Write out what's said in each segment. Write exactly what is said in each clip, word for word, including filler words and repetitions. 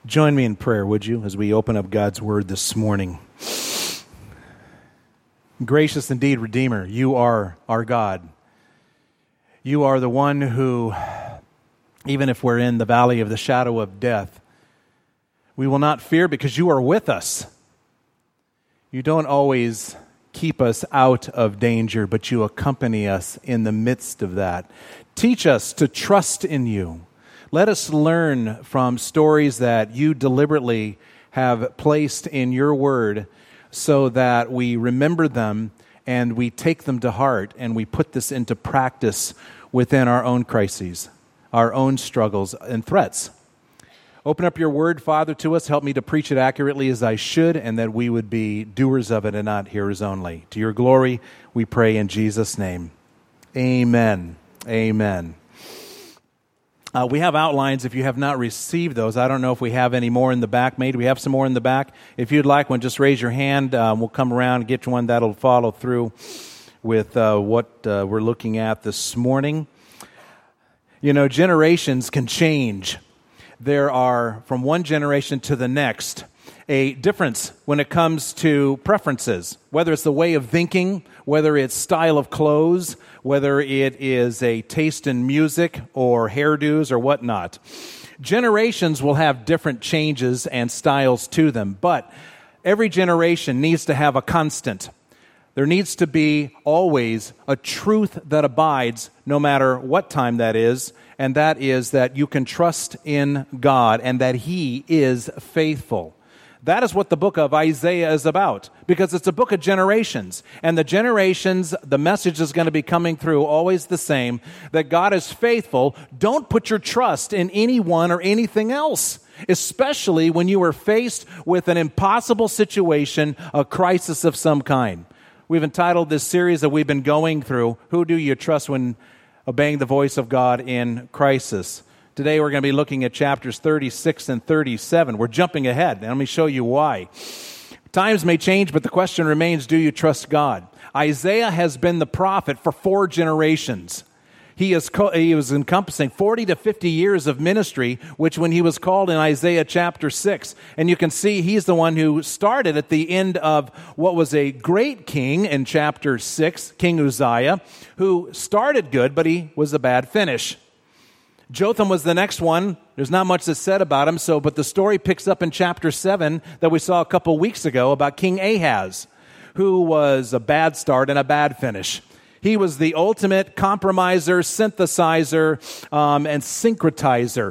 Join me in prayer, would you, as we open up God's Word this morning. Gracious indeed, Redeemer, you are our God. You are the one who, even if we're in the valley of the shadow of death, we will not fear because you are with us. You don't always keep us out of danger, but you accompany us in the midst of that. Teach us to trust in you. Let us learn from stories that you deliberately have placed in your word so that we remember them and we take them to heart and we put this into practice within our own crises, our own struggles and threats. Open up your word, Father, to us. Help me to preach it accurately as I should, and that we would be doers of it and not hearers only. To your glory, we pray in Jesus' name. Amen. Amen. Uh, we have outlines if you have not received those. I don't know if we have any more in the back. Maybe we have some more in the back. If you'd like one, just raise your hand. Um, we'll come around and get you one that'll follow through with uh, what uh, we're looking at this morning. You know, generations can change. There are, from one generation to the next, a difference when it comes to preferences, whether it's the way of thinking, whether it's style of clothes, whether it is a taste in music or hairdos or whatnot. Generations will have different changes and styles to them, but every generation needs to have a constant. There needs to be always a truth that abides no matter what time that is, and that is that you can trust in God and that He is faithful. That is what the book of Isaiah is about, because it's a book of generations. And the generations, the message is going to be coming through always the same, that God is faithful. Don't put your trust in anyone or anything else, especially when you are faced with an impossible situation, a crisis of some kind. We've entitled this series that we've been going through, Who Do You Trust When Obeying the Voice of God in Crisis? Today we're going to be looking at chapters thirty-six and thirty-seven. We're jumping ahead, and let me show you why. Times may change, but the question remains, do you trust God? Isaiah has been the prophet for four generations. He, is co- he was encompassing forty to fifty years of ministry, which when he was called in Isaiah chapter six. And you can see he's the one who started at the end of what was a great king in chapter six, King Uzziah, who started good, but he was a bad finish. Jotham was the next one. There's not much that's said about him, so but the story picks up in chapter seven that we saw a couple weeks ago about King Ahaz, who was a bad start and a bad finish. He was the ultimate compromiser, synthesizer, um, and syncretizer,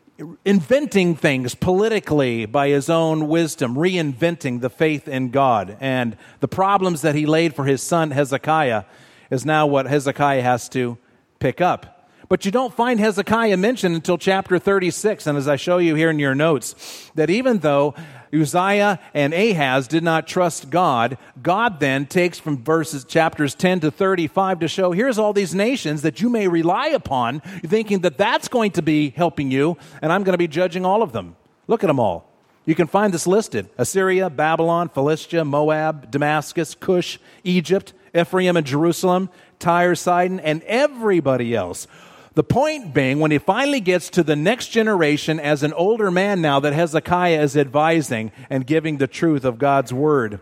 inventing things politically by his own wisdom, reinventing the faith in God. And the problems that he laid for his son Hezekiah is now what Hezekiah has to pick up. But you don't find Hezekiah mentioned until chapter thirty-six. And as I show you here in your notes, that even though Uzziah and Ahaz did not trust God, God then takes from verses chapters ten to thirty-five to show here's all these nations that you may rely upon, thinking that that's going to be helping you, and I'm going to be judging all of them. Look at them all. You can find this listed: Assyria, Babylon, Philistia, Moab, Damascus, Cush, Egypt, Ephraim and Jerusalem, Tyre, Sidon, and everybody else. The point being, when he finally gets to the next generation as an older man now that Hezekiah is advising and giving the truth of God's word,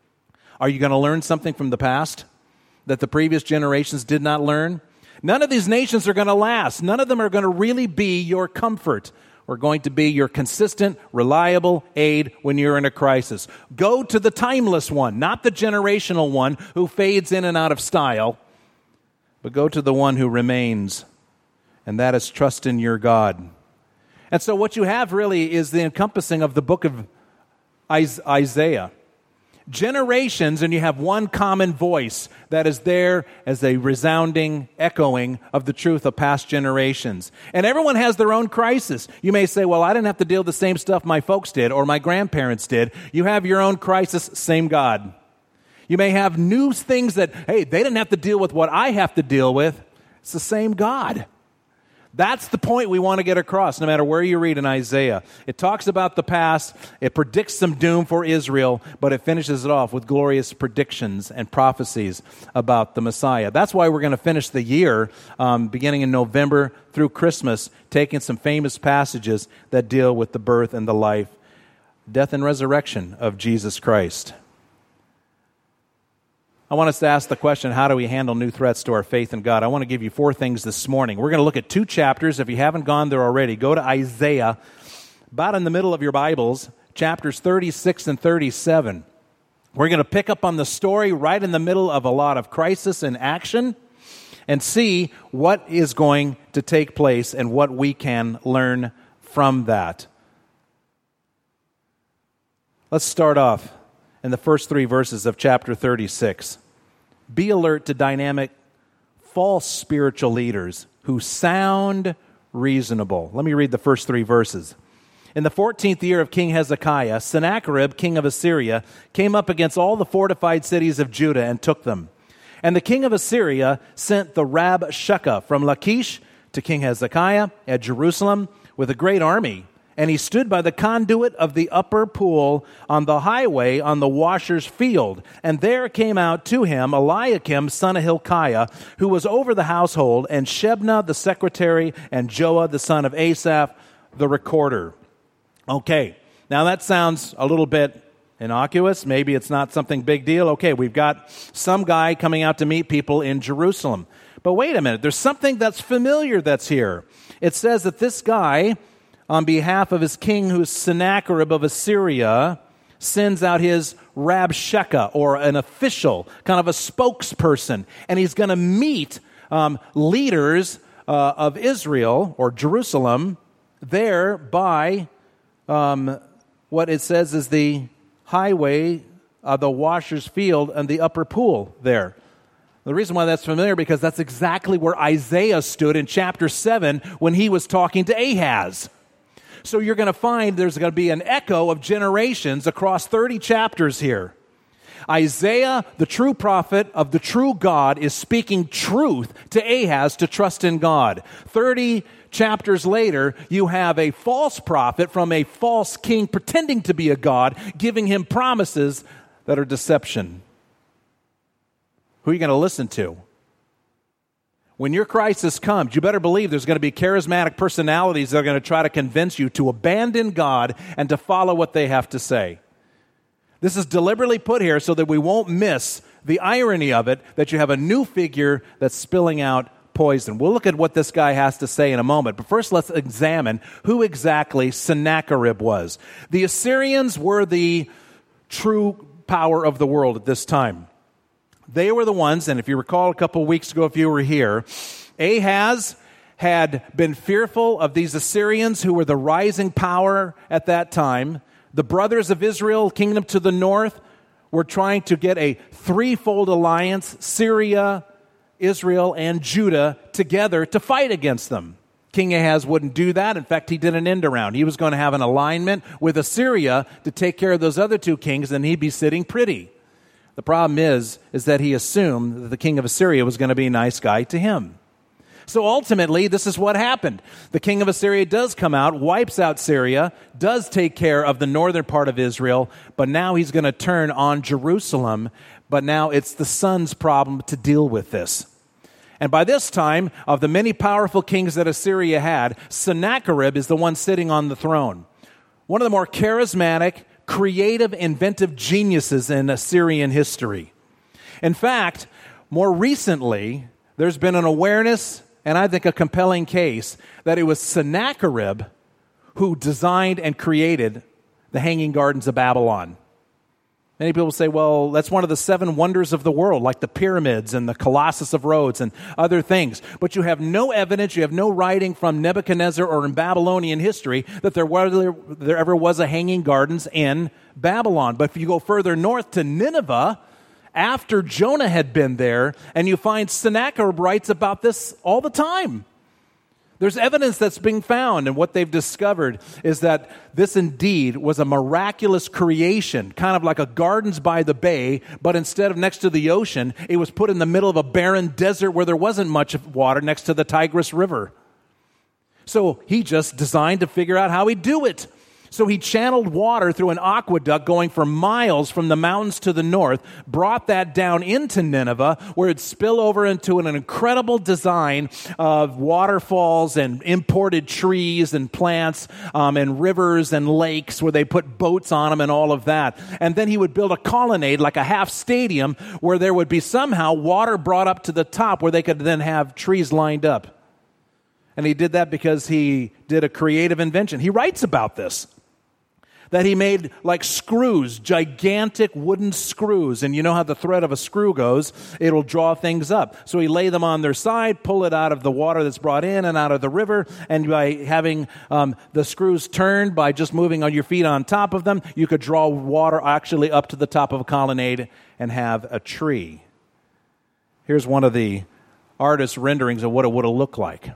are you going to learn something from the past that the previous generations did not learn? None of these nations are going to last. None of them are going to really be your comfort or going to be your consistent, reliable aid when you're in a crisis. Go to the timeless one, not the generational one who fades in and out of style, but go to the one who remains. And that is trust in your God. And so what you have really is the encompassing of the book of Isaiah. Generations, and you have one common voice that is there as a resounding echoing of the truth of past generations. And everyone has their own crisis. You may say, well, I didn't have to deal with the same stuff my folks did or my grandparents did. You have your own crisis, same God. You may have new things that, hey, they didn't have to deal with what I have to deal with. It's the same God. That's the point we want to get across, no matter where you read in Isaiah. It talks about the past, it predicts some doom for Israel, but it finishes it off with glorious predictions and prophecies about the Messiah. That's why we're going to finish the year, um, beginning in November through Christmas, taking some famous passages that deal with the birth and the life, death and resurrection of Jesus Christ. I want us to ask the question, how do we handle new threats to our faith in God? I want to give you four things this morning. We're going to look at two chapters. If you haven't gone there already, go to Isaiah, about in the middle of your Bibles, chapters thirty-six and thirty-seven. We're going to pick up on the story right in the middle of a lot of crisis and action and see what is going to take place and what we can learn from that. Let's start off in the first three verses of chapter thirty-six. Be alert to dynamic, false spiritual leaders who sound reasonable. Let me read the first three verses. In the fourteenth year of King Hezekiah, Sennacherib, king of Assyria, came up against all the fortified cities of Judah and took them. And the king of Assyria sent the Rabshakeh from Lachish to King Hezekiah at Jerusalem with a great army. And he stood by the conduit of the upper pool on the highway on the washer's field. And there came out to him Eliakim, son of Hilkiah, who was over the household, and Shebna, the secretary, and Joah, the son of Asaph, the recorder. Okay, now that sounds a little bit innocuous. Maybe it's not something big deal. Okay, we've got some guy coming out to meet people in Jerusalem. But wait a minute, there's something that's familiar that's here. It says that this guy, on behalf of his king, who's Sennacherib of Assyria, sends out his Rabshakeh, or an official, kind of a spokesperson, and he's going to meet um, leaders uh, of Israel, or Jerusalem, there by um, what it says is the highway, uh, the washer's field, and the upper pool there. The reason why that's familiar, because that's exactly where Isaiah stood in chapter seven when he was talking to Ahaz. So you're going to find there's going to be an echo of generations across thirty chapters here. Isaiah, the true prophet of the true God, is speaking truth to Ahaz to trust in God. thirty chapters later, you have a false prophet from a false king pretending to be a god, giving him promises that are deception. Who are you going to listen to? When your crisis comes, you better believe there's going to be charismatic personalities that are going to try to convince you to abandon God and to follow what they have to say. This is deliberately put here so that we won't miss the irony of it, that you have a new figure that's spilling out poison. We'll look at what this guy has to say in a moment. But first, let's examine who exactly Sennacherib was. The Assyrians were the true power of the world at this time. They were the ones, and if you recall a couple of weeks ago, if you were here, Ahaz had been fearful of these Assyrians who were the rising power at that time. The brothers of Israel, kingdom to the north, were trying to get a threefold alliance, Syria, Israel, and Judah, together to fight against them. King Ahaz wouldn't do that. In fact, he did an end around. He was going to have an alignment with Assyria to take care of those other two kings, and he'd be sitting pretty. The problem is, is that he assumed that the king of Assyria was going to be a nice guy to him. So ultimately, this is what happened. The king of Assyria does come out, wipes out Syria, does take care of the northern part of Israel, but now he's going to turn on Jerusalem. But now it's the son's problem to deal with this. And by this time, of the many powerful kings that Assyria had, Sennacherib is the one sitting on the throne. One of the more charismatic, creative, inventive geniuses in Assyrian history. In fact, more recently, there's been an awareness, and I think a compelling case, that it was Sennacherib who designed and created the Hanging Gardens of Babylon. Many people say, well, that's one of the seven wonders of the world, like the pyramids and the Colossus of Rhodes and other things. But you have no evidence, you have no writing from Nebuchadnezzar or in Babylonian history that there, were, there ever was a Hanging Gardens in Babylon. But if you go further north to Nineveh, after Jonah had been there, and you find Sennacherib writes about this all the time. There's evidence that's being found, and what they've discovered is that this indeed was a miraculous creation, kind of like a gardens by the bay, but instead of next to the ocean, it was put in the middle of a barren desert where there wasn't much water next to the Tigris River. So he just designed to figure out how he'd do it. So he channeled water through an aqueduct going for miles from the mountains to the north, brought that down into Nineveh, where it'd spill over into an incredible design of waterfalls and imported trees and plants um, and rivers and lakes where they put boats on them and all of that. And then he would build a colonnade, like a half stadium, where there would be somehow water brought up to the top where they could then have trees lined up. And he did that because he did a creative invention. He writes about this. That he made like screws, gigantic wooden screws. And you know how the thread of a screw goes. It'll draw things up. So he lay them on their side, pull it out of the water that's brought in and out of the river. And by having um, the screws turned, by just moving on your feet on top of them, you could draw water actually up to the top of a colonnade and have a tree. Here's one of the artist's renderings of what it would have looked like.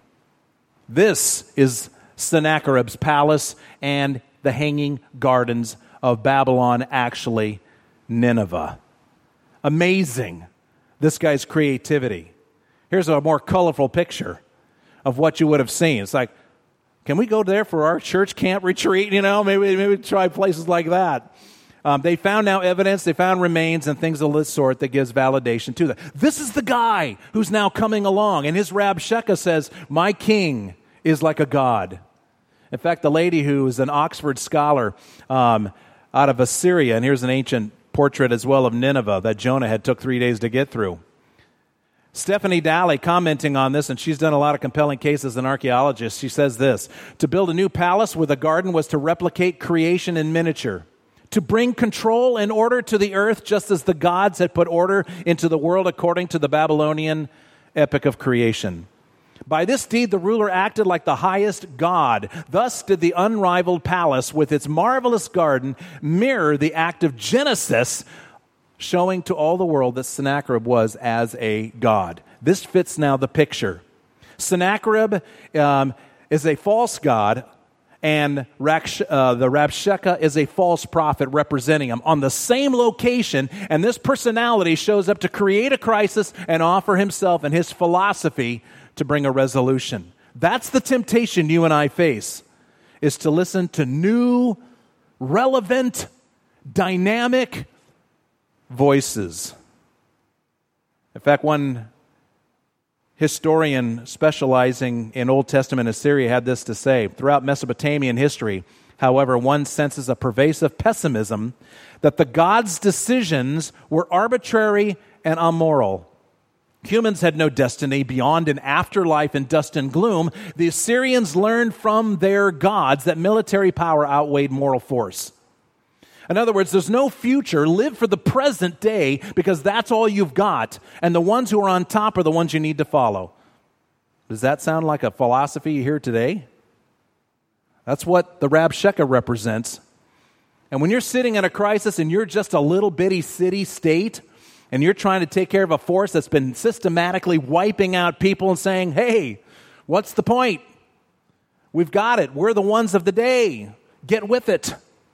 This is Sennacherib's palace and the hanging gardens of Babylon, actually Nineveh. Amazing, this guy's creativity. Here's a more colorful picture of what you would have seen. It's like, can we go there for our church camp retreat? You know, maybe maybe try places like that. Um, they found now evidence, they found remains and things of this sort that gives validation to that. This is the guy who's now coming along, and his Rabshakeh says, my king is like a god. In fact, the lady who is an Oxford scholar um, out of Assyria, and here's an ancient portrait as well of Nineveh that Jonah had took three days to get through. Stephanie Daly commenting on this, and she's done a lot of compelling cases as an archaeologist. She says this: to build a new palace with a garden was to replicate creation in miniature, to bring control and order to the earth just as the gods had put order into the world according to the Babylonian epic of creation. By this deed, the ruler acted like the highest god. Thus did the unrivaled palace with its marvelous garden mirror the act of Genesis, showing to all the world that Sennacherib was as a god. This fits now the picture. Sennacherib um, is a false god, and Raksh, uh, the Rabshakeh is a false prophet representing him on the same location, and this personality shows up to create a crisis and offer himself and his philosophy to bring a resolution. That's the temptation you and I face, is to listen to new, relevant, dynamic voices. In fact, one historian specializing in Old Testament Assyria had this to say: throughout Mesopotamian history, however, one senses a pervasive pessimism that the gods' decisions were arbitrary and immoral. Humans had no destiny beyond an afterlife in dust and gloom. The Assyrians learned from their gods that military power outweighed moral force. In other words, there's no future. Live for the present day because that's all you've got. And the ones who are on top are the ones you need to follow. Does that sound like a philosophy you hear today? That's what the Rabshakeh represents. And when you're sitting in a crisis and you're just a little bitty city state, and you're trying to take care of a force that's been systematically wiping out people and saying, hey, what's the point? We've got it. We're the ones of the day. Get with it.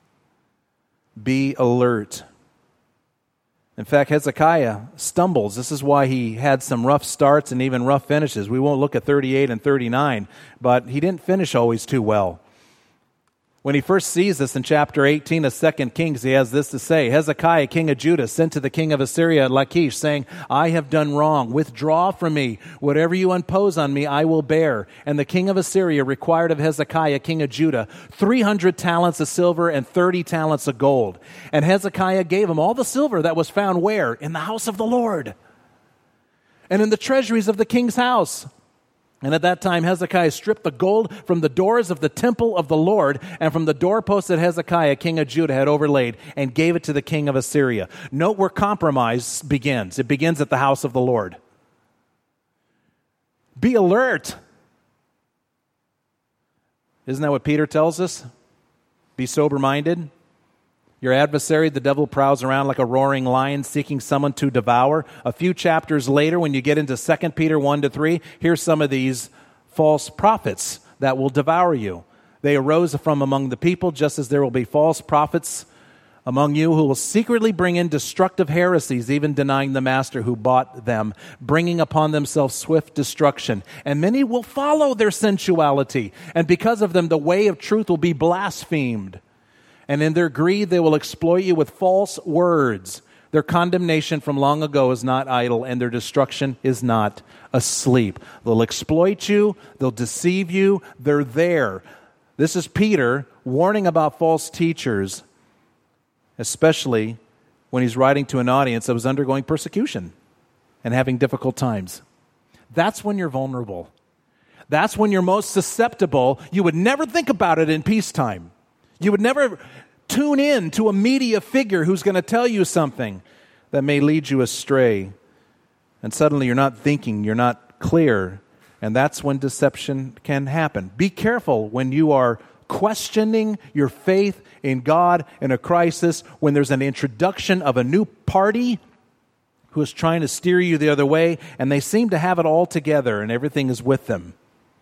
Be alert. In fact, Hezekiah stumbles. This is why he had some rough starts and even rough finishes. We won't look at thirty-eight and thirty-nine, but he didn't finish always too well. When he first sees this in chapter eighteen of Second Kings, he has this to say: Hezekiah, king of Judah, sent to the king of Assyria at Lachish, saying, I have done wrong. Withdraw from me. Whatever you impose on me, I will bear. And the king of Assyria required of Hezekiah, king of Judah, three hundred talents of silver and thirty talents of gold. And Hezekiah gave him all the silver that was found where? In the house of the Lord, and in the treasuries of the king's house. And at that time, Hezekiah stripped the gold from the doors of the temple of the Lord and from the doorposts that Hezekiah, king of Judah, had overlaid, and gave it to the king of Assyria. Note where compromise begins. It begins at the house of the Lord. Be alert. Isn't that what Peter tells us? Be sober-minded. Your adversary, the devil, prowls around like a roaring lion seeking someone to devour. A few chapters later, when you get into Second Peter one to three, here's some of these false prophets that will devour you. They arose from among the people, just as there will be false prophets among you who will secretly bring in destructive heresies, even denying the master who bought them, bringing upon themselves swift destruction. And many will follow their sensuality, and because of them the way of truth will be blasphemed. And in their greed they will exploit you with false words. Their condemnation from long ago is not idle, and their destruction is not asleep. They'll exploit you, they'll deceive you, they're there. This is Peter warning about false teachers, especially when he's writing to an audience that was undergoing persecution and having difficult times. That's when you're vulnerable. That's when you're most susceptible. You would never think about it in peacetime. You would never tune in to a media figure who's going to tell you something that may lead you astray. And suddenly you're not thinking, you're not clear, and that's when deception can happen. Be careful when you are questioning your faith in God in a crisis, when there's an introduction of a new party who is trying to steer you the other way, and they seem to have it all together and everything is with them.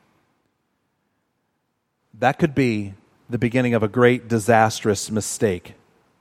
That could be the beginning of a great disastrous mistake.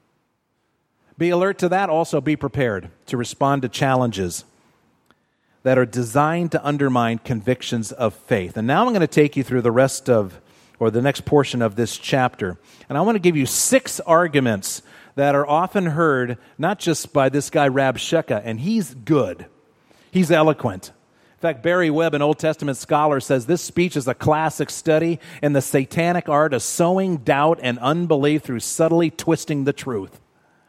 Be alert to that. Also, be prepared to respond to challenges that are designed to undermine convictions of faith. And now I'm going to take you through the rest of, or the next portion of this chapter. And I want to give you six arguments that are often heard, not just by this guy Rabshakeh, and he's good. He's eloquent. In fact, Barry Webb, an Old Testament scholar, says this speech is a classic study in the satanic art of sowing doubt and unbelief through subtly twisting the truth.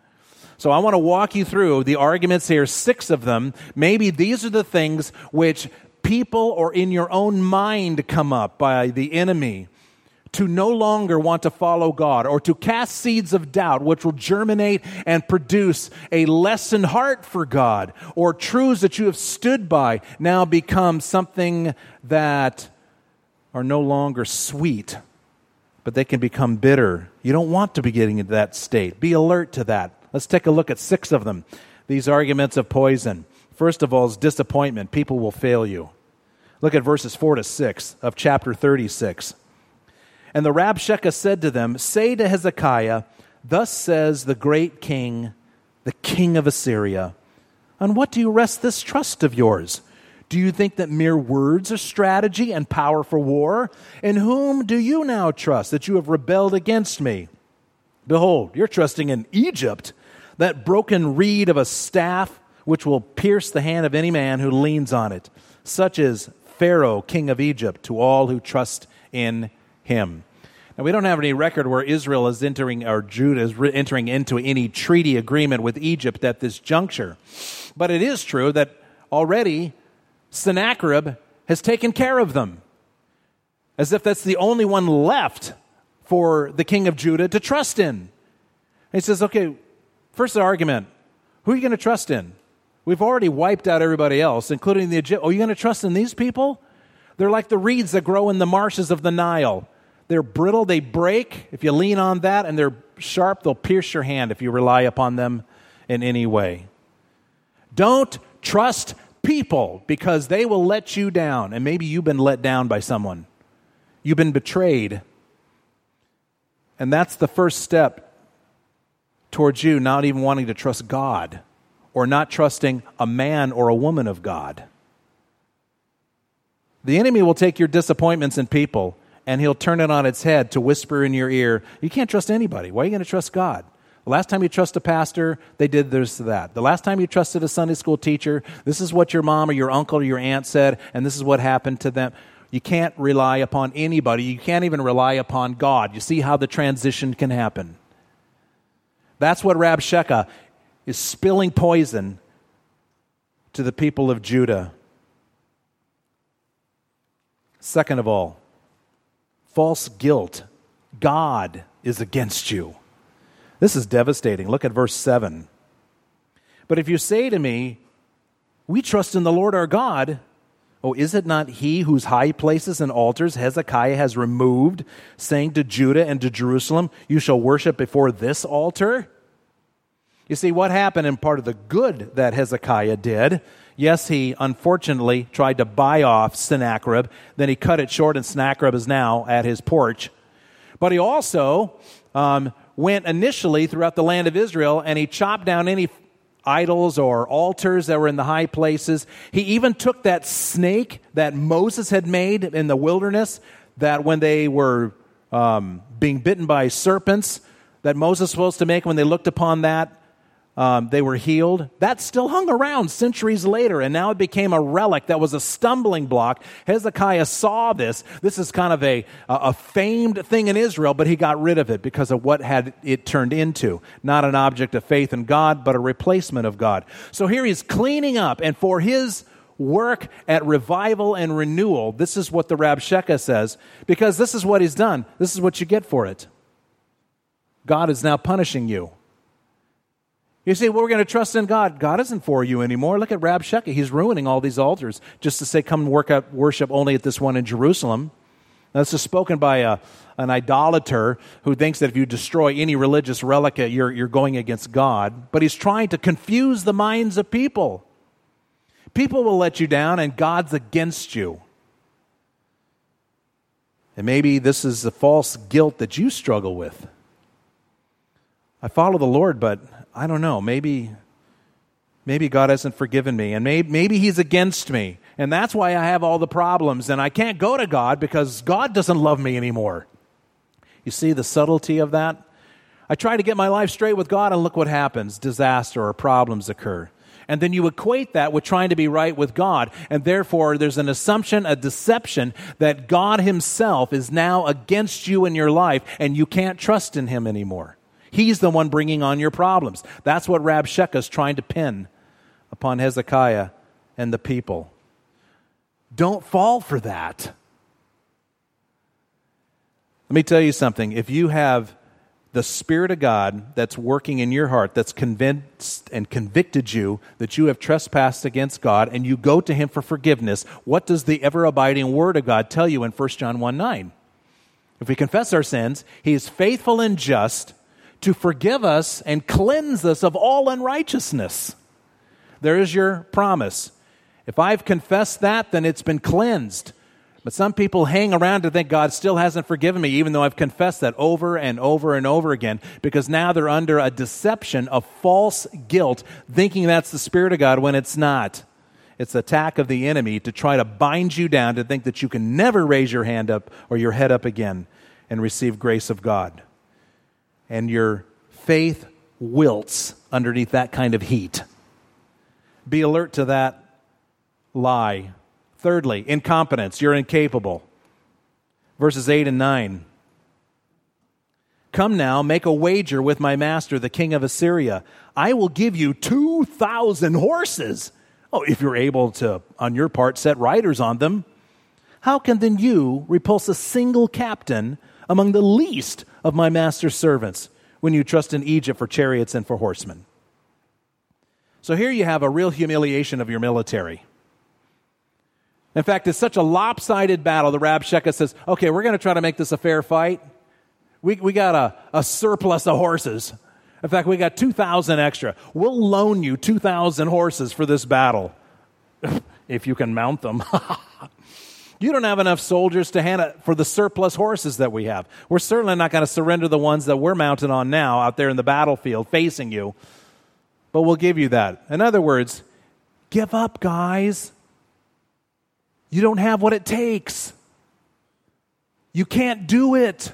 So I want to walk you through the arguments here, six of them. Maybe these are the things which people or in your own mind come up by the enemy to no longer want to follow God, or to cast seeds of doubt which will germinate and produce a lessened heart for God, or truths that you have stood by now become something that are no longer sweet, but they can become bitter. You don't want to be getting into that state. Be alert to that. Let's take a look at six of them. These arguments of poison. First of all is disappointment. People will fail you. Look at verses four to six of chapter thirty-six. And the Rabshakeh said to them, say to Hezekiah, thus says the great king, the king of Assyria, on what do you rest this trust of yours? Do you think that mere words are strategy and power for war? In whom do you now trust that you have rebelled against me? Behold, you're trusting in Egypt, that broken reed of a staff which will pierce the hand of any man who leans on it. Such is Pharaoh, king of Egypt, to all who trust in him. Now, we don't have any record where Israel is entering, or Judah is re- entering into any treaty agreement with Egypt at this juncture. But it is true that already Sennacherib has taken care of them, as if that's the only one left for the king of Judah to trust in. And he says, okay, first argument, who are you going to trust in? We've already wiped out everybody else, including the Egyptians. Oh, are you going to trust in these people? They're like the reeds that grow in the marshes of the Nile. They're brittle, they break. If you lean on that, and they're sharp, they'll pierce your hand if you rely upon them in any way. Don't trust people, because they will let you down. And maybe you've been let down by someone. You've been betrayed. And that's the first step towards you not even wanting to trust God, or not trusting a man or a woman of God. The enemy will take your disappointments in people, and he'll turn it on its head to whisper in your ear, you can't trust anybody. Why are you going to trust God? The last time you trust a pastor, they did this, that. The last time you trusted a Sunday school teacher, this is what your mom or your uncle or your aunt said, and this is what happened to them. You can't rely upon anybody. You can't even rely upon God. You see how the transition can happen. That's what Rabshakeh is spilling poison to the people of Judah. Second of all, false guilt. God is against you. This is devastating. Look at verse seven. But if you say to me, we trust in the Lord our God, oh, is it not he whose high places and altars Hezekiah has removed, saying to Judah and to Jerusalem, you shall worship before this altar? You see, what happened in part of the good that Hezekiah did, yes, he unfortunately tried to buy off Sennacherib, then he cut it short, and Sennacherib is now at his porch. But he also um, went initially throughout the land of Israel, and he chopped down any idols or altars that were in the high places. He even took that snake that Moses had made in the wilderness, that when they were um, being bitten by serpents, that Moses was supposed to make, when they looked upon that, Um, they were healed. That still hung around centuries later, and now it became a relic that was a stumbling block. Hezekiah saw this. This is kind of a, a famed thing in Israel, but he got rid of it because of what had it turned into. Not an object of faith in God, but a replacement of God. So here he's cleaning up, and for his work at revival and renewal, this is what the Rabshakeh says, because this is what he's done. This is what you get for it. God is now punishing you. You say, well, we're going to trust in God. God isn't for you anymore. Look at Rabshakeh. He's ruining all these altars just to say, come and work out worship only at this one in Jerusalem. That's just spoken by a, an idolater who thinks that if you destroy any religious relic, you're, you're going against God. But he's trying to confuse the minds of people. People will let you down, and God's against you. And maybe this is the false guilt that you struggle with. I follow the Lord, but I don't know, maybe maybe God hasn't forgiven me, and maybe, maybe He's against me, and that's why I have all the problems, and I can't go to God because God doesn't love me anymore. You see the subtlety of that? I try to get my life straight with God, and look what happens. Disaster or problems occur. And then you equate that with trying to be right with God, and therefore there's an assumption, a deception, that God Himself is now against you in your life, and you can't trust in Him anymore. He's the one bringing on your problems. That's what Rabshakeh is trying to pin upon Hezekiah and the people. Don't fall for that. Let me tell you something. If you have the Spirit of God that's working in your heart, that's convinced and convicted you that you have trespassed against God, and you go to Him for forgiveness, what does the ever-abiding Word of God tell you in First John one nine? If we confess our sins, He is faithful and just to forgive us and cleanse us of all unrighteousness. There is your promise. If I've confessed that, then it's been cleansed. But some people hang around to think God still hasn't forgiven me, even though I've confessed that over and over and over again, because now they're under a deception of false guilt, thinking that's the Spirit of God when it's not. It's the attack of the enemy to try to bind you down to think that you can never raise your hand up or your head up again and receive grace of God. And your faith wilts underneath that kind of heat. Be alert to that lie. Thirdly, incompetence. You're incapable. Verses eight and nine. Come now, make a wager with my master, the king of Assyria. I will give you two thousand horses. Oh, if you're able to, on your part, set riders on them. How can then you repulse a single captain among the least of my master's servants when you trust in Egypt for chariots and for horsemen? So here you have a real humiliation of your military. In fact, it's such a lopsided battle, the Rabshakeh says, okay, we're going to try to make this a fair fight. We, we got a, a surplus of horses. In fact, we got two thousand extra. We'll loan you two thousand horses for this battle, if you can mount them. You don't have enough soldiers to hand it for the surplus horses that we have. We're certainly not going to surrender the ones that we're mounted on now out there in the battlefield facing you, but we'll give you that. In other words, give up, guys. You don't have what it takes. You can't do it.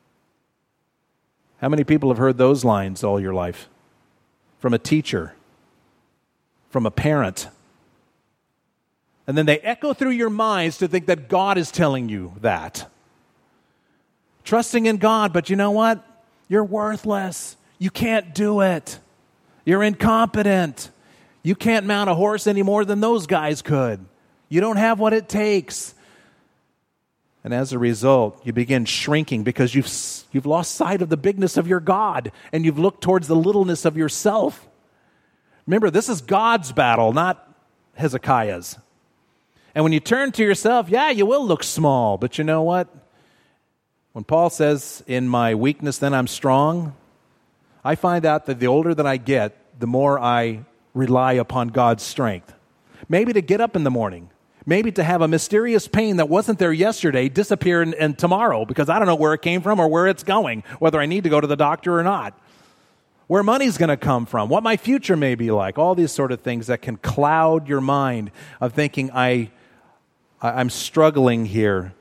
How many people have heard those lines all your life? From a teacher, from a parent. And then they echo through your minds to think that God is telling you that. Trusting in God, but you know what? You're worthless. You can't do it. You're incompetent. You can't mount a horse any more than those guys could. You don't have what it takes. And as a result, you begin shrinking because you've, you've lost sight of the bigness of your God, and you've looked towards the littleness of yourself. Remember, this is God's battle, not Hezekiah's. And when you turn to yourself, yeah, you will look small. But you know what? When Paul says, in my weakness, then I'm strong, I find out that the older that I get, the more I rely upon God's strength. Maybe to get up in the morning. Maybe to have a mysterious pain that wasn't there yesterday disappear in, in tomorrow because I don't know where it came from or where it's going, whether I need to go to the doctor or not. Where money's going to come from, what my future may be like, all these sort of things that can cloud your mind of thinking, I, I, I'm struggling here.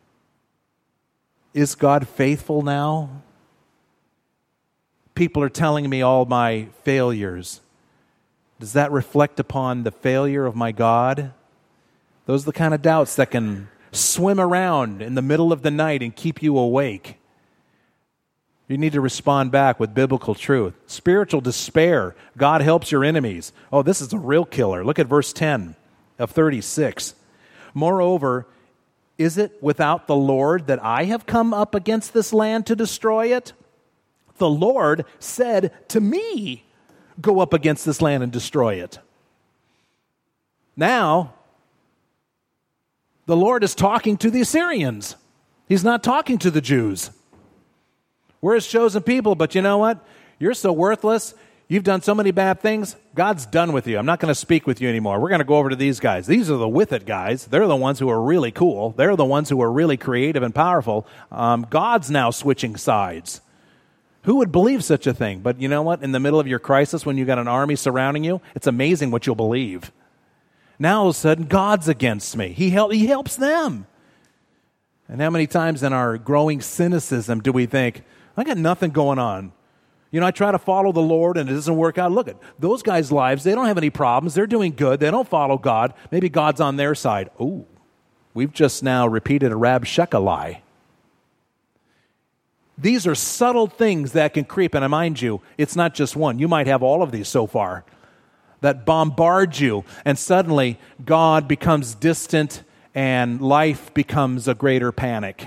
Is God faithful now? People are telling me all my failures. Does that reflect upon the failure of my God? Those are the kind of doubts that can swim around in the middle of the night and keep you awake. You need to respond back with biblical truth. Spiritual despair. God helps your enemies. Oh, this is a real killer. Look at verse ten of thirty-six. Moreover, is it without the Lord that I have come up against this land to destroy it? The Lord said to me, go up against this land and destroy it. Now, the Lord is talking to the Assyrians. He's not talking to the Jews. We're his chosen people, but you know what? You're so worthless. You've done so many bad things. God's done with you. I'm not going to speak with you anymore. We're going to go over to these guys. These are the with it guys. They're the ones who are really cool. They're the ones who are really creative and powerful. Um, God's now switching sides. Who would believe such a thing? But you know what? In the middle of your crisis, when you've got an army surrounding you, it's amazing what you'll believe. Now all of a sudden, God's against me. He, help, he helps them. And how many times in our growing cynicism do we think, I got nothing going on. You know, I try to follow the Lord and it doesn't work out. Look at those guys' lives. They don't have any problems. They're doing good. They don't follow God. Maybe God's on their side. Ooh, we've just now repeated a Rabshakeh lie. These are subtle things that can creep. And I mind you, it's not just one. You might have all of these so far that bombard you. And suddenly God becomes distant and life becomes a greater panic.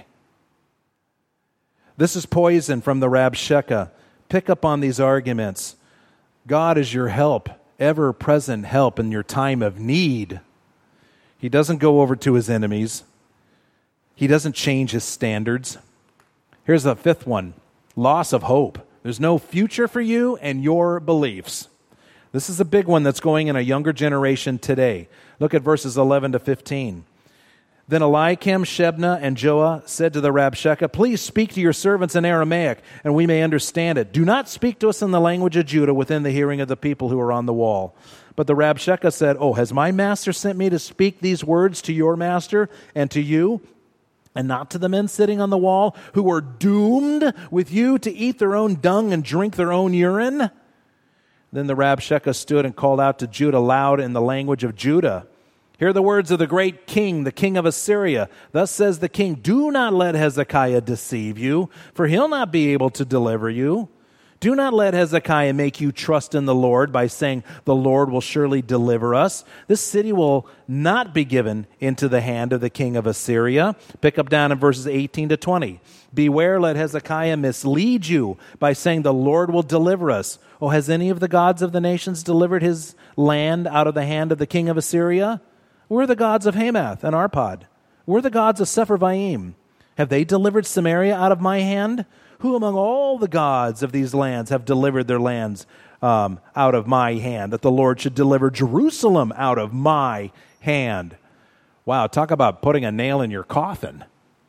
This is poison from the Rabshakeh. Pick up on these arguments. God is your help, ever-present help in your time of need. He doesn't go over to his enemies. He doesn't change his standards. Here's the fifth one, loss of hope. There's no future for you and your beliefs. This is a big one that's going in a younger generation today. Look at verses eleven to fifteen. Then Eliakim, Shebna, and Joah said to the Rabshakeh, please speak to your servants in Aramaic, and we may understand it. Do not speak to us in the language of Judah within the hearing of the people who are on the wall. But the Rabshakeh said, oh, has my master sent me to speak these words to your master and to you, and not to the men sitting on the wall who are doomed with you to eat their own dung and drink their own urine? Then the Rabshakeh stood and called out to Judah loud in the language of Judah. Hear the words of the great king, the king of Assyria. Thus says the king, do not let Hezekiah deceive you, for he'll not be able to deliver you. Do not let Hezekiah make you trust in the Lord by saying, the Lord will surely deliver us. This city will not be given into the hand of the king of Assyria. Pick up down in verses eighteen to twenty. Beware, let Hezekiah mislead you by saying, the Lord will deliver us. Oh, has any of the gods of the nations delivered his land out of the hand of the king of Assyria? We're the gods of Hamath and Arpad. We're the gods of Sepharvaim. Have they delivered Samaria out of my hand? Who among all the gods of these lands have delivered their lands um, out of my hand, that the Lord should deliver Jerusalem out of my hand? Wow, talk about putting a nail in your coffin.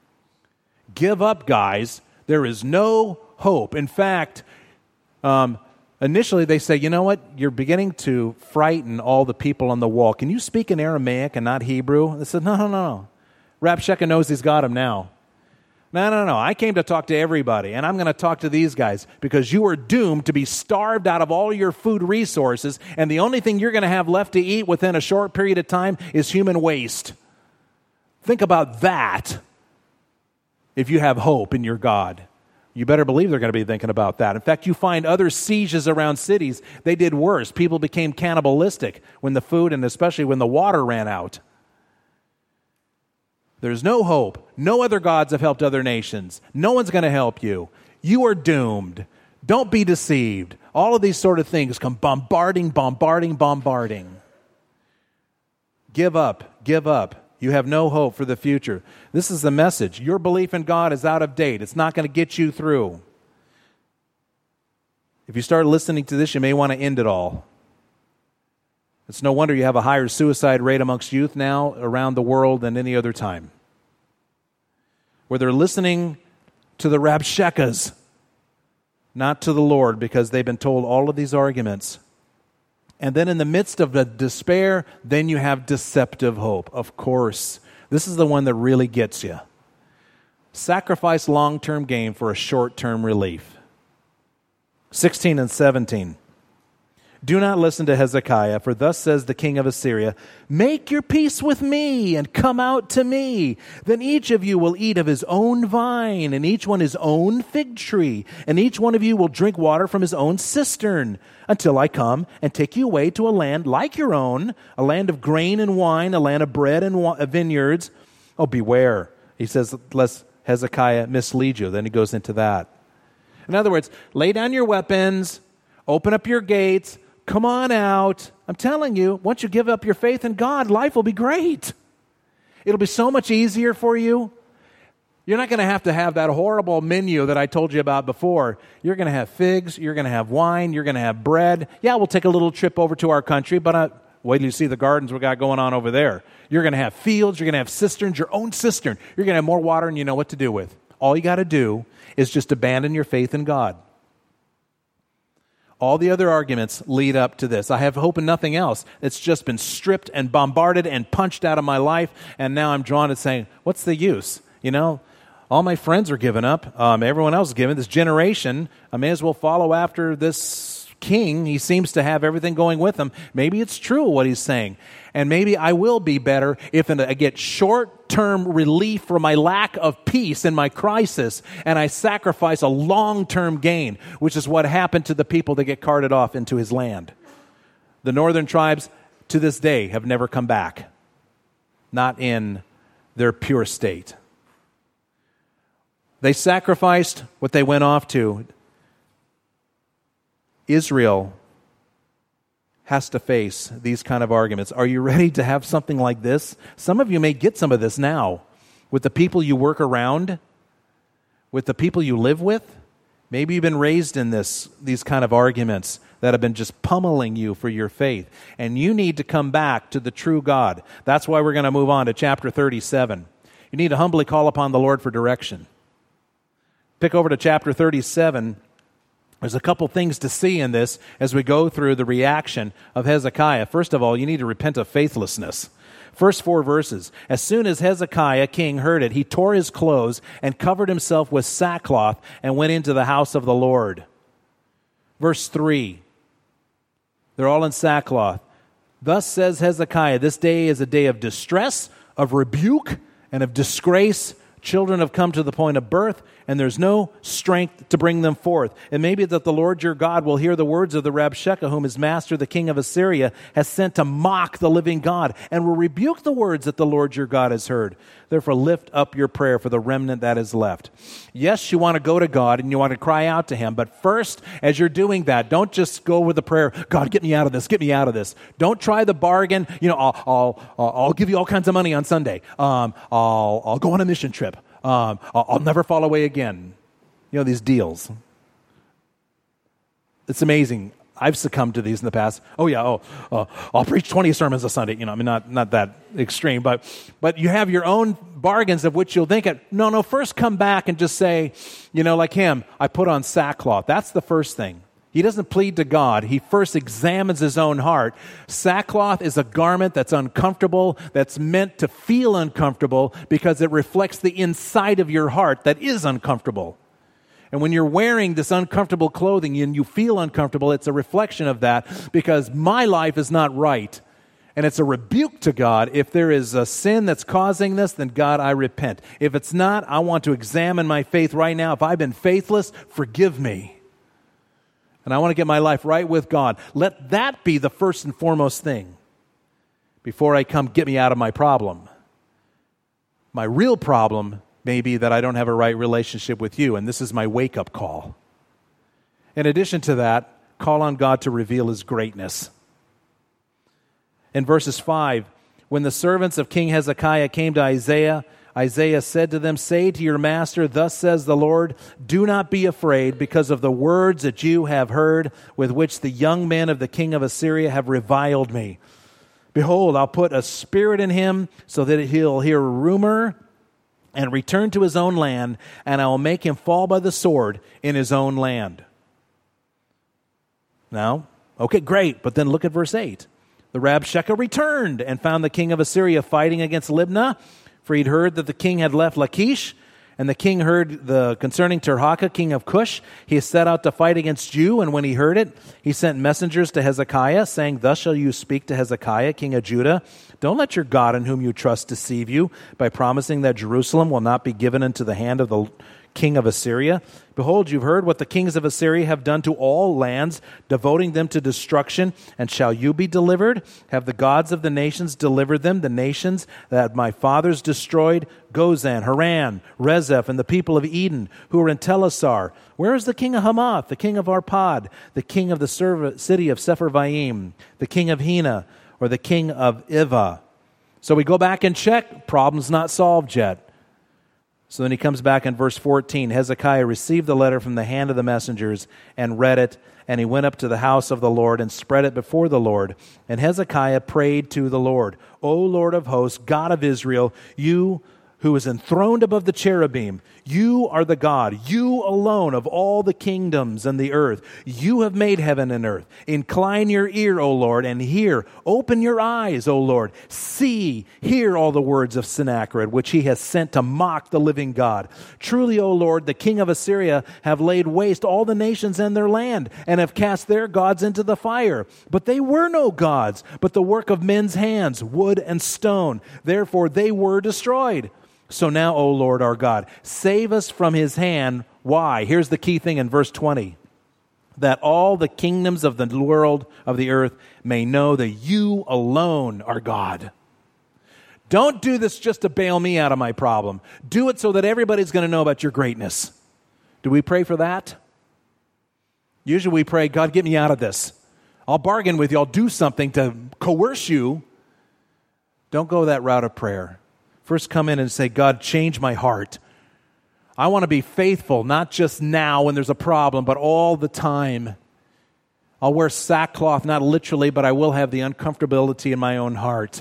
Give up, guys. There is no hope. In fact, um, initially they say, you know what? You're beginning to frighten all the people on the wall. Can you speak in Aramaic and not Hebrew? They said, no, no, no. Rabshakeh knows he's got him now. No, no, no. I came to talk to everybody, and I'm going to talk to these guys because you are doomed to be starved out of all your food resources, and the only thing you're going to have left to eat within a short period of time is human waste. Think about that if you have hope in your God. You better believe they're going to be thinking about that. In fact, you find other sieges around cities, they did worse. People became cannibalistic when the food and especially when the water ran out. There's no hope. No other gods have helped other nations. No one's going to help you. You are doomed. Don't be deceived. All of these sort of things come bombarding, bombarding, bombarding. Give up. Give up. You have no hope for the future. This is the message. Your belief in God is out of date. It's not going to get you through. If you start listening to this, you may want to end it all. It's no wonder you have a higher suicide rate amongst youth now around the world than any other time, where they're listening to the Rabshakehs, not to the Lord, because they've been told all of these arguments. And then in the midst of the despair, then you have deceptive hope. Of course, this is the one that really gets you. Sacrifice long-term gain for a short-term relief. sixteen and seventeen. Do not listen to Hezekiah, for thus says the king of Assyria, make your peace with me and come out to me. Then each of you will eat of his own vine, and each one his own fig tree, and each one of you will drink water from his own cistern, until I come and take you away to a land like your own, a land of grain and wine, a land of bread and wa- vineyards. Oh, beware. He says, lest Hezekiah mislead you. Then he goes into that. In other words, lay down your weapons, open up your gates, come on out. I'm telling you, once you give up your faith in God, life will be great. It'll be so much easier for you. You're not going to have to have that horrible menu that I told you about before. You're going to have figs, you're going to have wine, you're going to have bread. Yeah, we'll take a little trip over to our country, but uh, wait till you see the gardens we got going on over there. You're going to have fields, you're going to have cisterns, your own cistern. You're going to have more water and you know what to do with. All you got to do is just abandon your faith in God. All the other arguments lead up to this. I have hope in nothing else. It's just been stripped and bombarded and punched out of my life, and now I'm drawn to saying, what's the use? You know, all my friends are giving up. Um, everyone else is giving. This generation, I may as well follow after this king. He seems to have everything going with him. Maybe it's true what he's saying. And maybe I will be better if I get short-term relief from my lack of peace in my crisis, and I sacrifice a long-term gain, which is what happened to the people that get carted off into his land. The northern tribes, to this day, have never come back. Not in their pure state. They sacrificed what they went off to. Israel has to face these kind of arguments. Are you ready to have something like this? Some of you may get some of this now with the people you work around, with the people you live with. Maybe you've been raised in this these kind of arguments that have been just pummeling you for your faith. And you need to come back to the true God. That's why we're going to move on to chapter thirty-seven. You need to humbly call upon the Lord for direction. Pick over to chapter thirty-seven. There's a couple things to see in this as we go through the reaction of Hezekiah. First of all, you need to repent of faithlessness. First four verses. As soon as Hezekiah, king, heard it, he tore his clothes and covered himself with sackcloth and went into the house of the Lord. Verse three. They're all in sackcloth. Thus says Hezekiah, this day is a day of distress, of rebuke, and of disgrace. Children have come to the point of birth, and there's no strength to bring them forth. It may be that the Lord your God will hear the words of the Rabshakeh, whom his master, the king of Assyria, has sent to mock the living God, and will rebuke the words that the Lord your God has heard. Therefore, lift up your prayer for the remnant that is left. Yes, you want to go to God, and you want to cry out to him, but first, as you're doing that, don't just go with the prayer, God, get me out of this, get me out of this. Don't try the bargain, you know, I'll, I'll, I'll give you all kinds of money on Sunday. Um, I'll, I'll go on a mission trip. Um, I'll, I'll never fall away again. You know, these deals. It's amazing. I've succumbed to these in the past. Oh yeah, oh, uh, I'll preach twenty sermons a Sunday. You know, I mean, not not that extreme, but but you have your own bargains of which you'll think it. No, no. First, come back and just say, you know, like him. I put on sackcloth. That's the first thing. He doesn't plead to God. He first examines his own heart. Sackcloth is a garment that's uncomfortable, that's meant to feel uncomfortable because it reflects the inside of your heart that is uncomfortable. And when you're wearing this uncomfortable clothing and you feel uncomfortable, it's a reflection of that because my life is not right. And it's a rebuke to God. If there is a sin that's causing this, then God, I repent. If it's not, I want to examine my faith right now. If I've been faithless, forgive me. And I want to get my life right with God. Let that be the first and foremost thing before I come get me out of my problem. My real problem may be that I don't have a right relationship with you, and this is my wake-up call. In addition to that, call on God to reveal his greatness. In verses five, when the servants of King Hezekiah came to Isaiah, Isaiah said to them, say to your master, thus says the Lord, do not be afraid because of the words that you have heard with which the young men of the king of Assyria have reviled me. Behold, I'll put a spirit in him so that he'll hear rumor and return to his own land, and I will make him fall by the sword in his own land. Now, okay, great, but then look at verse eight. The Rabshakeh returned and found the king of Assyria fighting against Libnah, for he'd heard that the king had left Lachish, and the king heard the concerning Tirhakah, king of Cush. He set out to fight against you, and when he heard it, he sent messengers to Hezekiah, saying, thus shall you speak to Hezekiah, king of Judah. Don't let your God in whom you trust deceive you by promising that Jerusalem will not be given into the hand of the king of Assyria. Behold, you've heard what the kings of Assyria have done to all lands, devoting them to destruction. And shall you be delivered? Have the gods of the nations delivered them, the nations that my fathers destroyed? Gozan, Haran, Rezeph, and the people of Eden, who are in Telassar. Where is the king of Hamath, the king of Arpad, the king of the city of Sepharvaim, the king of Hena, or the king of Ivah? So we go back and check. Problem's not solved yet. So then he comes back in verse fourteen. Hezekiah received the letter from the hand of the messengers and read it, and he went up to the house of the Lord and spread it before the Lord. And Hezekiah prayed to the Lord, O Lord of hosts, God of Israel, you who is enthroned above the cherubim, you are the God, you alone of all the kingdoms and the earth. You have made heaven and earth. Incline your ear, O Lord, and hear. Open your eyes, O Lord. See, hear all the words of Sennacherib, which he has sent to mock the living God. Truly, O Lord, the king of Assyria have laid waste all the nations and their land, and have cast their gods into the fire. But they were no gods, but the work of men's hands, wood and stone. Therefore they were destroyed. So now, O Lord our God, save us from his hand. Why? Here's the key thing in verse twenty. That all the kingdoms of the world, of the earth, may know that you alone are God. Don't do this just to bail me out of my problem. Do it so that everybody's going to know about your greatness. Do we pray for that? Usually we pray, God, get me out of this. I'll bargain with you. I'll do something to coerce you. Don't go that route of prayer. First come in and say, God, change my heart. I want to be faithful, not just now when there's a problem, but all the time. I'll wear sackcloth, not literally, but I will have the uncomfortability in my own heart.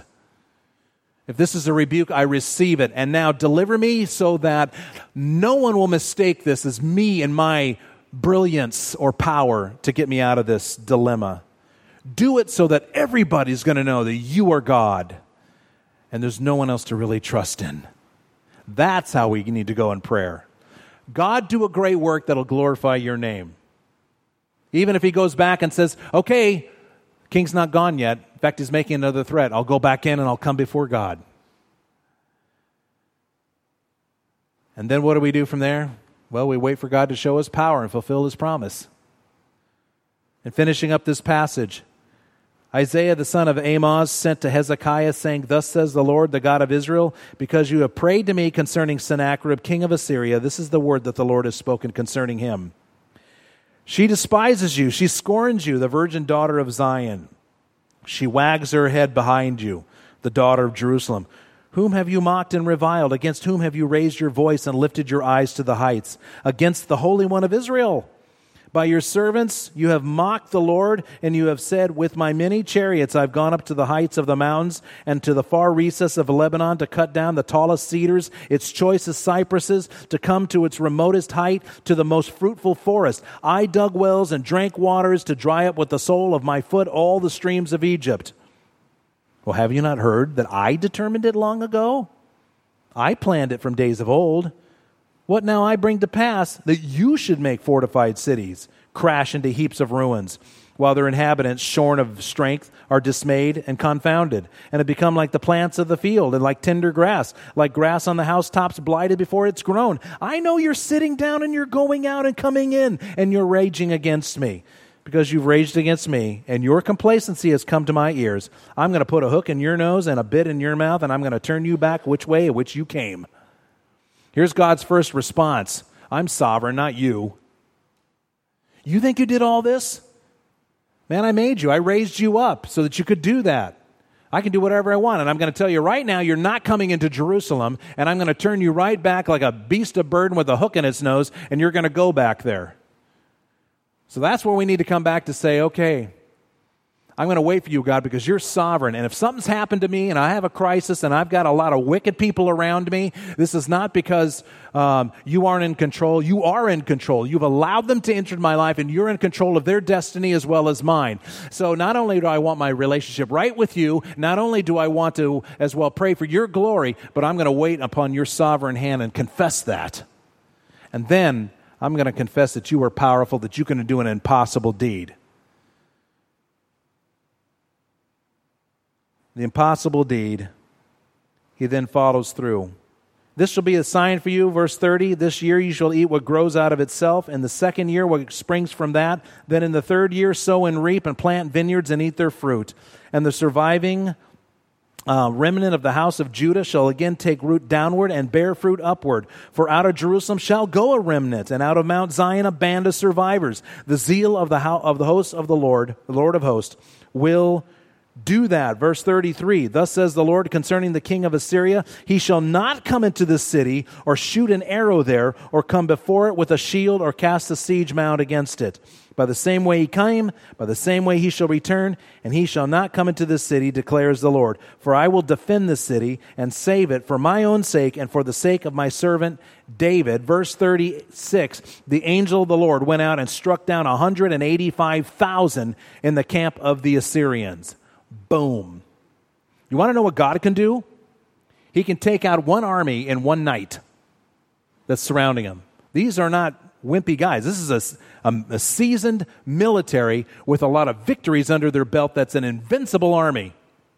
If this is a rebuke, I receive it. And now deliver me so that no one will mistake this as me and my brilliance or power to get me out of this dilemma. Do it so that everybody's going to know that you are God. And there's no one else to really trust in. That's how we need to go in prayer. God, do a great work that'll glorify your name. Even if he goes back and says, okay, king's not gone yet. In fact, he's making another threat. I'll go back in and I'll come before God. And then what do we do from there? Well, we wait for God to show his power and fulfill his promise. And finishing up this passage, Isaiah the son of Amoz sent to Hezekiah, saying, thus says the Lord, the God of Israel, because you have prayed to me concerning Sennacherib, king of Assyria, this is the word that the Lord has spoken concerning him. She despises you, she scorns you, the virgin daughter of Zion. She wags her head behind you, the daughter of Jerusalem. Whom have you mocked and reviled? Against whom have you raised your voice and lifted your eyes to the heights? Against the Holy One of Israel. By your servants you have mocked the Lord, and you have said, with my many chariots I've gone up to the heights of the mountains and to the far recess of Lebanon to cut down the tallest cedars, its choicest cypresses, to come to its remotest height, to the most fruitful forest. I dug wells and drank waters to dry up with the sole of my foot all the streams of Egypt. Well, have you not heard that I determined it long ago? I planned it from days of old. What now I bring to pass, that you should make fortified cities crash into heaps of ruins, while their inhabitants, shorn of strength, are dismayed and confounded, and have become like the plants of the field, and like tender grass, like grass on the housetops blighted before it's grown. I know you're sitting down and you're going out and coming in, and you're raging against me. Because you've raged against me, and your complacency has come to my ears. I'm going to put a hook in your nose and a bit in your mouth, and I'm going to turn you back which way which you came. Here's God's first response. I'm sovereign, not you. You think you did all this? Man, I made you. I raised you up so that you could do that. I can do whatever I want. And I'm going to tell you right now, you're not coming into Jerusalem, and I'm going to turn you right back like a beast of burden with a hook in its nose, and you're going to go back there. So that's where we need to come back to say, okay, I'm going to wait for you, God, because you're sovereign. And if something's happened to me and I have a crisis and I've got a lot of wicked people around me, this is not because um, you aren't in control. You are in control. You've allowed them to enter my life, and you're in control of their destiny as well as mine. So not only do I want my relationship right with you, not only do I want to as well pray for your glory, but I'm going to wait upon your sovereign hand and confess that. And then I'm going to confess that you are powerful, that you can do an impossible deed. The impossible deed, he then follows through. This shall be a sign for you, verse thirty. This year you shall eat what grows out of itself. In the second year, what springs from that. Then in the third year, sow and reap and plant vineyards and eat their fruit. And the surviving uh, remnant of the house of Judah shall again take root downward and bear fruit upward. For out of Jerusalem shall go a remnant, and out of Mount Zion a band of survivors. The zeal of the ho- of the hosts of the Lord, the Lord of hosts, will do that. Verse thirty-three, thus says the Lord concerning the king of Assyria, he shall not come into this city, or shoot an arrow there, or come before it with a shield, or cast a siege mound against it. By the same way he came, by the same way he shall return, and he shall not come into this city, declares the Lord. For I will defend this city, and save it for my own sake, and for the sake of my servant David. Verse thirty-six, the angel of the Lord went out and struck down one hundred eighty-five thousand in the camp of the Assyrians. Boom. You want to know what God can do? He can take out one army in one night that's surrounding him. These are not wimpy guys. This is a, a, a seasoned military with a lot of victories under their belt. That's an invincible army.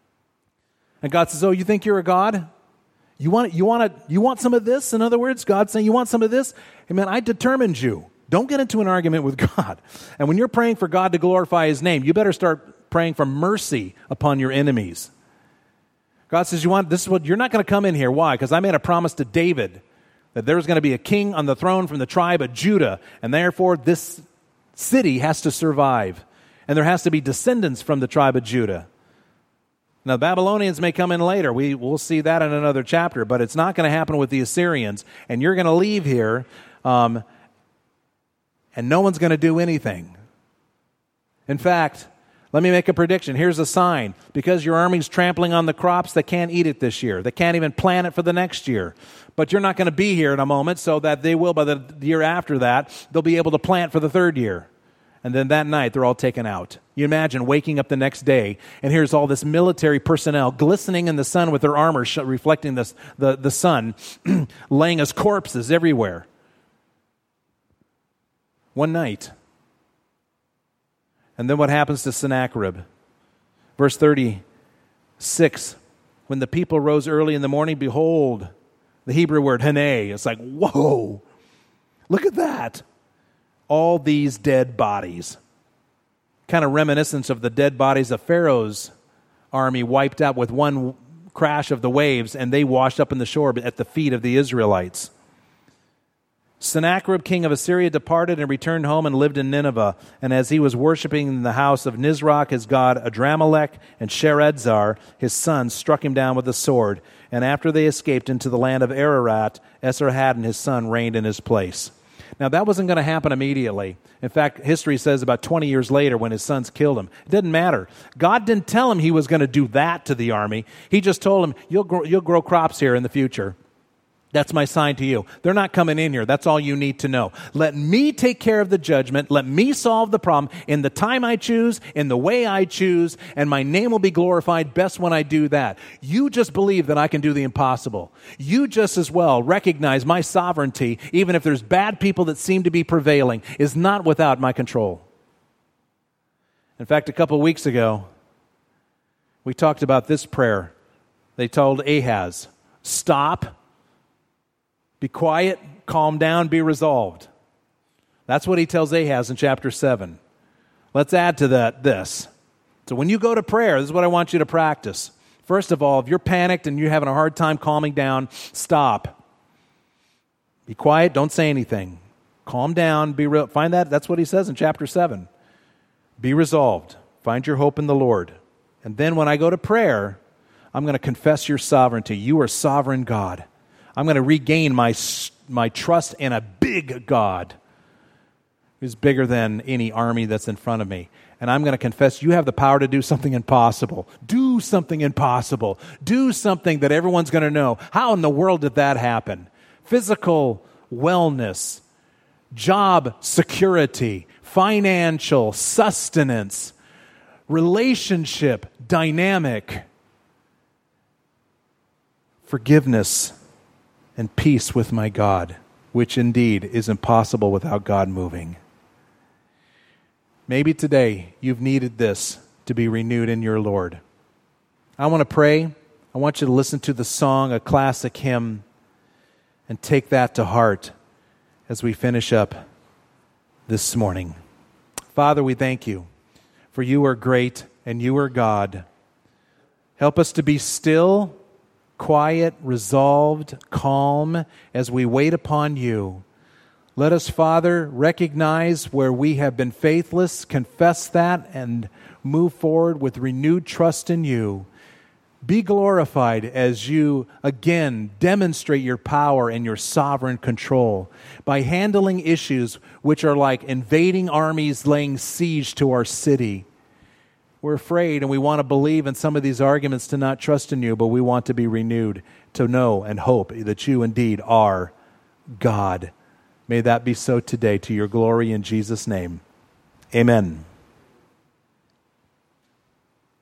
And God says, oh, you think you're a God? You want, you want, to, you want some of this? In other words, God's saying, you want some of this? Hey, man, I determined you. Don't get into an argument with God. And when you're praying for God to glorify his name, you better start praying for mercy upon your enemies. God says, you want this is what you're not going to come in here. Why? Because I made a promise to David that there's going to be a king on the throne from the tribe of Judah, and therefore this city has to survive. And there has to be descendants from the tribe of Judah. Now, the Babylonians may come in later. We, we'll see that in another chapter, but it's not going to happen with the Assyrians. And you're going to leave here, um, and no one's going to do anything. In fact, let me make a prediction. Here's a sign. Because your army's trampling on the crops, they can't eat it this year. They can't even plant it for the next year. But you're not going to be here in a moment, so that they will, by the year after that, they'll be able to plant for the third year. And then that night, they're all taken out. You imagine waking up the next day, and here's all this military personnel glistening in the sun with their armor sh- reflecting this, the, the sun, laying as corpses everywhere. One night. And then what happens to Sennacherib? Verse thirty-six, when the people rose early in the morning, behold, the Hebrew word, hanei. It's like, whoa, look at that. All these dead bodies. Kind of reminiscent of the dead bodies of Pharaoh's army wiped out with one crash of the waves, and they washed up in the shore at the feet of the Israelites. Sennacherib, king of Assyria, departed and returned home and lived in Nineveh. And as he was worshiping in the house of Nisroch, his god, Adramelech, and Sheredzar, his sons, struck him down with a sword. And after they escaped into the land of Ararat, Esarhaddon, his son, reigned in his place. Now, that wasn't going to happen immediately. In fact, history says about twenty years later when his sons killed him. It didn't matter. God didn't tell him he was going to do that to the army. He just told him, you'll grow, you'll grow crops here in the future. That's my sign to you. They're not coming in here. That's all you need to know. Let me take care of the judgment. Let me solve the problem in the time I choose, in the way I choose, and my name will be glorified best when I do that. You just believe that I can do the impossible. You just as well recognize my sovereignty, even if there's bad people that seem to be prevailing, is not without my control. In fact, a couple of weeks ago, we talked about this prayer. They told Ahaz, stop. Be quiet, calm down, be resolved. That's what he tells Ahaz in chapter seven. Let's add to that this. So when you go to prayer, this is what I want you to practice. First of all, if you're panicked and you're having a hard time calming down, stop. Be quiet, don't say anything. Calm down, be real. Find that, that's what he says in chapter seven. Be resolved. Find your hope in the Lord. And then when I go to prayer, I'm going to confess your sovereignty. You are sovereign God. I'm going to regain my, my trust in a big God who's bigger than any army that's in front of me. And I'm going to confess you have the power to do something impossible. Do something impossible. Do something that everyone's going to know. How in the world did that happen? Physical wellness, job security, financial sustenance, relationship dynamic, forgiveness and peace with my God, which indeed is impossible without God moving. Maybe today you've needed this to be renewed in your Lord. I want to pray. I want you to listen to the song, a classic hymn, and take that to heart as we finish up this morning. Father, we thank you, for you are great and you are God. Help us to be still, quiet, resolved, calm as we wait upon you. Let us, Father, recognize where we have been faithless, confess that, and move forward with renewed trust in you. Be glorified as you again demonstrate your power and your sovereign control by handling issues which are like invading armies laying siege to our city. We're afraid and we want to believe in some of these arguments to not trust in you, but we want to be renewed to know and hope that you indeed are God. May that be so today to your glory in Jesus' name. Amen.